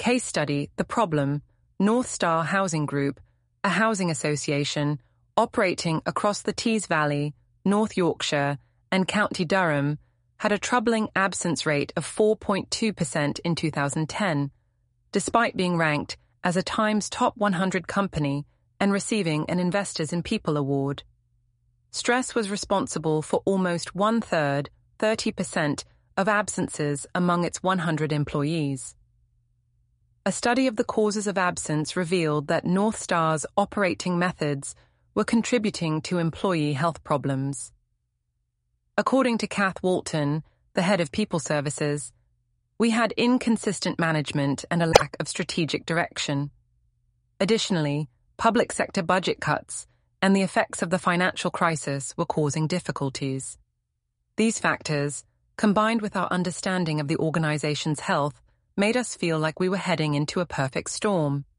Case study, the problem, North Star Housing Group, a housing association operating across the Tees Valley, North Yorkshire, and County Durham, had a troubling absence rate of 4.2% in 2010, despite being ranked as a Times Top 100 company and receiving an Investors in People award. Stress was responsible for almost one-third, 30%, of absences among its 100 employees. A study of the causes of absence revealed that North Star's operating methods were contributing to employee health problems. According to Kath Walton, the head of People Services, we had inconsistent management and a lack of strategic direction. Additionally, public sector budget cuts and the effects of the financial crisis were causing difficulties. These factors, combined with our understanding of the organization's health, made us feel like we were heading into a perfect storm.